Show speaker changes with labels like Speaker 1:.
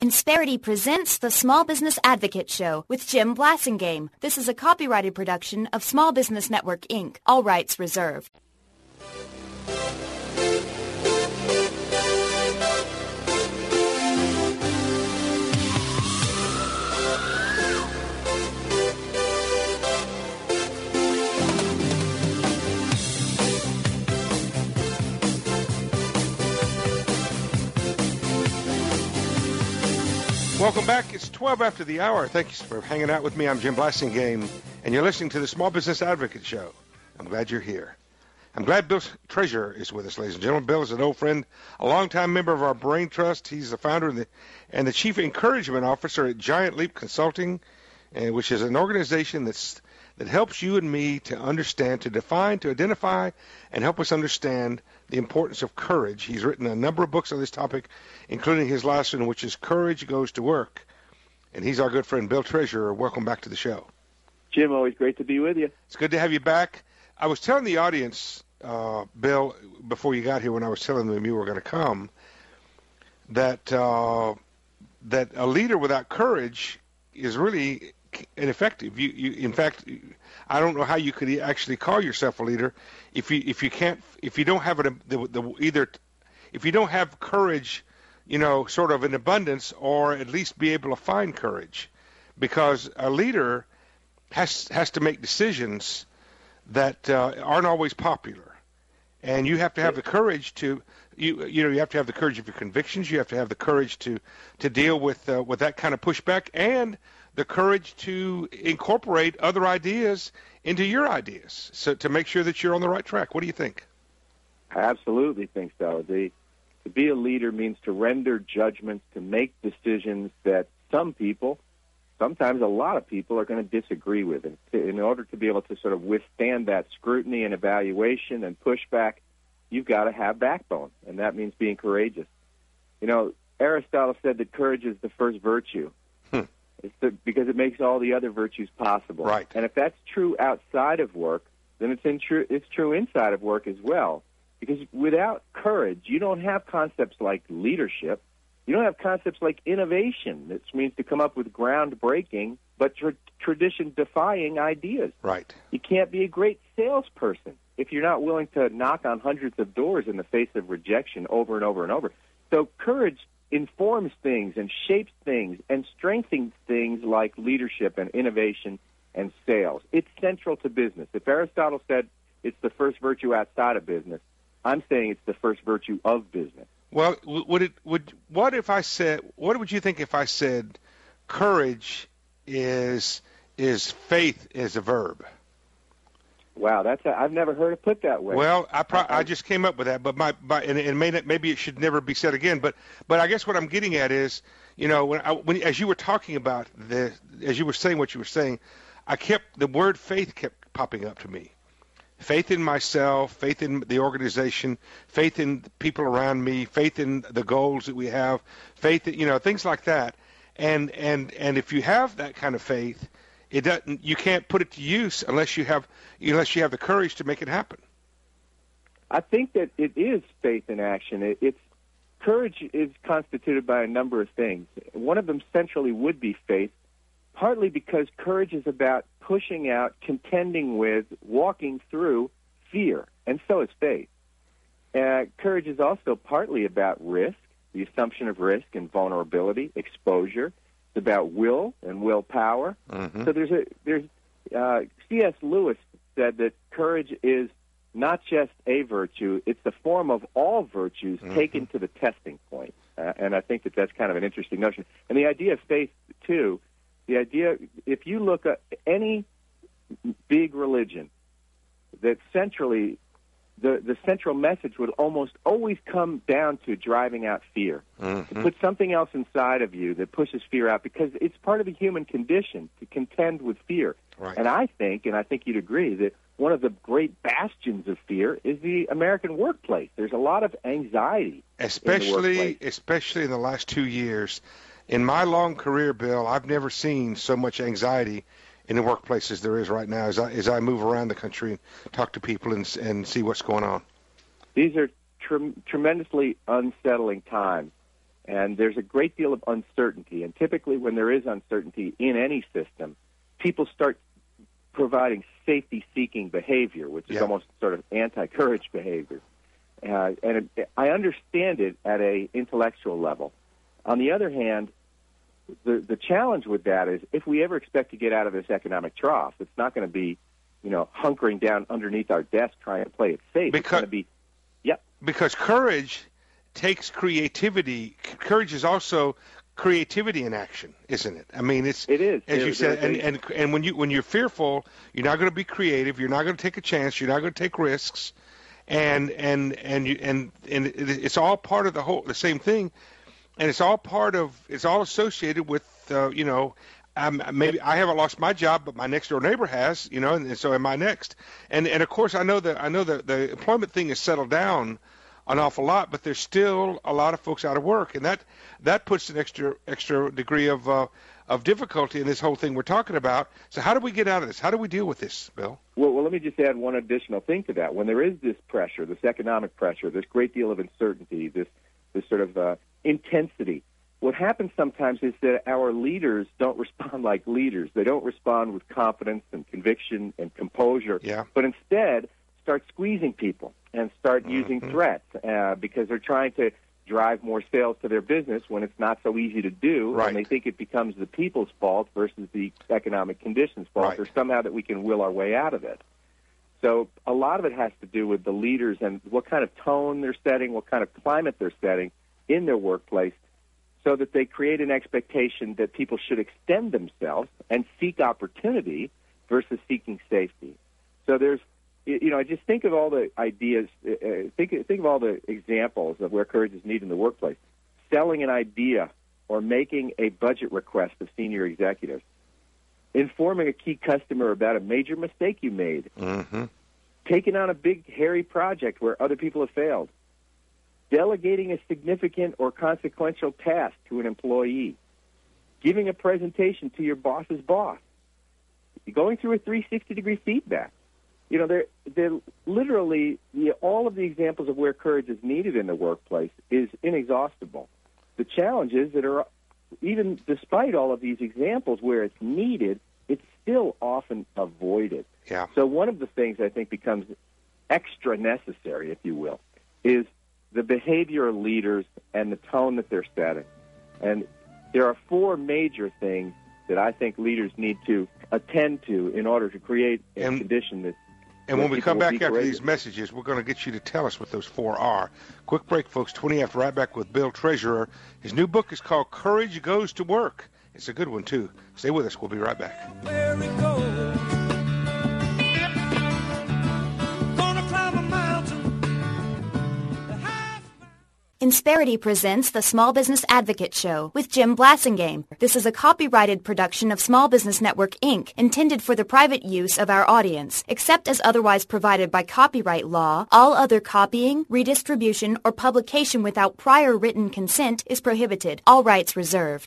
Speaker 1: Insperity presents the Small Business Advocate Show with Jim Blasingame. This is a copyrighted production of Small Business Network, Inc., all rights reserved.
Speaker 2: Welcome back. It's 12 after the hour. Thank you for hanging out with me. I'm Jim Blasingame, and you're listening to the Small Business Advocate Show. I'm glad you're here. I'm glad Bill Treasure is with us, ladies and gentlemen. Bill is an old friend, a longtime member of our Brain Trust. He's the founder and the Chief Encouragement Officer at Giant Leap Consulting, which is an organization that helps you and me to understand, to define, to identify, and help us understand the importance of courage. He's written a number of books on this topic, including his last one, which is Courage Goes to Work. And he's our good friend, Bill Treasurer. Welcome back to the show.
Speaker 3: Jim, always great to be with you.
Speaker 2: It's good to have you back. I was telling the audience, Bill, before you got here, when I was telling them you were going to come, that that a leader without courage is really ineffective. In fact, I don't know how you could actually call yourself a leader if you don't have if you don't have courage, sort of in abundance, or at least be able to find courage, because a leader has to make decisions that aren't always popular, and you have to have the courage to you have to have the courage of your convictions. You have to have the courage to deal with that kind of pushback, and the courage to incorporate other ideas into your ideas, so to make sure that you're on the right track. What do you think?
Speaker 3: I absolutely think so. To be a leader means to render judgments, to make decisions that some people, sometimes a lot of people, are going to disagree with. And in order to be able to sort of withstand that scrutiny and evaluation and pushback, you've got to have backbone, and that means being courageous. Aristotle said that courage is the first virtue. Because it makes all the other virtues possible.
Speaker 2: Right.
Speaker 3: And if that's true outside of work, then it's true inside of work as well. Because without courage, you don't have concepts like leadership. You don't have concepts like innovation, which means to come up with groundbreaking but tradition-defying ideas.
Speaker 2: Right.
Speaker 3: You can't be a great salesperson if you're not willing to knock on hundreds of doors in the face of rejection over and over and over. So courage informs things and shapes things and strengthens things like leadership and innovation and sales. It's central to business. If Aristotle said it's the first virtue outside of business, I'm saying it's the first virtue of business.
Speaker 2: Well, what would you think if I said courage is faith as a verb?
Speaker 3: Wow, I've never heard it put that way.
Speaker 2: Well, I just came up with that, but maybe it should never be said again. But I guess what I'm getting at is, when as you were talking about this, as you were saying what you were saying, the word faith kept popping up to me. Faith in myself, faith in the organization, faith in the people around me, faith in the goals that we have, faith in, things like that. And if you have that kind of faith, you can't put it to use unless you have the courage to make it happen.
Speaker 3: I think that it is faith in action. Courage is constituted by a number of things. One of them centrally would be faith, partly because courage is about pushing out, contending with, walking through fear, and so is faith. Courage is also partly about risk, the assumption of risk and vulnerability, exposure. It's about will and willpower. Mm-hmm. So there's C.S. Lewis said that courage is not just a virtue, it's the form of all virtues taken to the testing point. And I think that that's kind of an interesting notion. And the idea of faith, too, if you look at any big religion, that centrally, the central message would almost always come down to driving out fear. Mm-hmm. To put something else inside of you that pushes fear out, because it's part of the human condition to contend with fear.
Speaker 2: Right.
Speaker 3: And I think you'd agree, that one of the great bastions of fear is the American workplace. There's a lot of anxiety
Speaker 2: especially in the last 2 years. In my long career, Bill, I've never seen so much anxiety in the workplace as there is right now as I move around the country and talk to people and see what's going on.
Speaker 3: These are tremendously unsettling times. And there's a great deal of uncertainty. And typically when there is uncertainty in any system, people start providing safety-seeking behavior, which is almost sort of anti-courage behavior. I understand it at an intellectual level. On the other hand, the challenge with that is if we ever expect to get out of this economic trough, it's not going to be, hunkering down underneath our desk trying to play it safe. It's going to be,
Speaker 2: because courage takes creativity. Courage is also creativity in action, isn't it? I mean, it is, as you said, and when you're fearful, you're not going to be creative. You're not going to take a chance. You're not going to take risks, and it's all part of the same thing, and it's all associated with maybe I haven't lost my job, but my next door neighbor has, and so am I next. And of course I know that the employment thing has settled down an awful lot, but there's still a lot of folks out of work, and that puts an extra degree of difficulty in this whole thing we're talking about. So how do we get out of this? How do we deal with this, Bill?
Speaker 3: Well, let me just add one additional thing to that. When there is this pressure, this economic pressure, this great deal of uncertainty, this sort of intensity, what happens sometimes is that our leaders don't respond like leaders. They don't respond with confidence and conviction and composure, but instead start squeezing people and start using threats because they're trying to drive more sales to their business when it's not so easy to do, and they think it becomes the people's fault versus the economic conditions' fault, or somehow that we can will our way out of it. So a lot of it has to do with the leaders and what kind of tone they're setting, what kind of climate they're setting in their workplace, so that they create an expectation that people should extend themselves and seek opportunity versus seeking safety. So there's, just think of all the ideas, think of all the examples of where courage is needed in the workplace. Selling an idea or making a budget request of senior executives. Informing a key customer about a major mistake you made. Taking on a big, hairy project where other people have failed. Delegating a significant or consequential task to an employee, giving a presentation to your boss's boss, going through a 360-degree feedback. They're literally, all of the examples of where courage is needed in the workplace is inexhaustible. The challenge is that even despite all of these examples where it's needed, it's still often avoided. So one of the things I think becomes extra necessary, if you will, is the behavior of leaders and the tone that they're setting. And there are four major things that I think leaders need to attend to in order to create a condition that.
Speaker 2: And when we come back after these messages, we're going to get you to tell us what those four are. Quick break, folks. 20 after, right back with Bill Treasurer. His new book is called Courage Goes to Work. It's a good one, too. Stay with us. We'll be right back.
Speaker 4: Where it goes.
Speaker 1: Insperity presents the Small Business Advocate Show with Jim Blasingame. This is a copyrighted production of Small Business Network, Inc., intended for the private use of our audience. Except as otherwise provided by copyright law, all other copying, redistribution, or publication without prior written consent is prohibited. All rights reserved.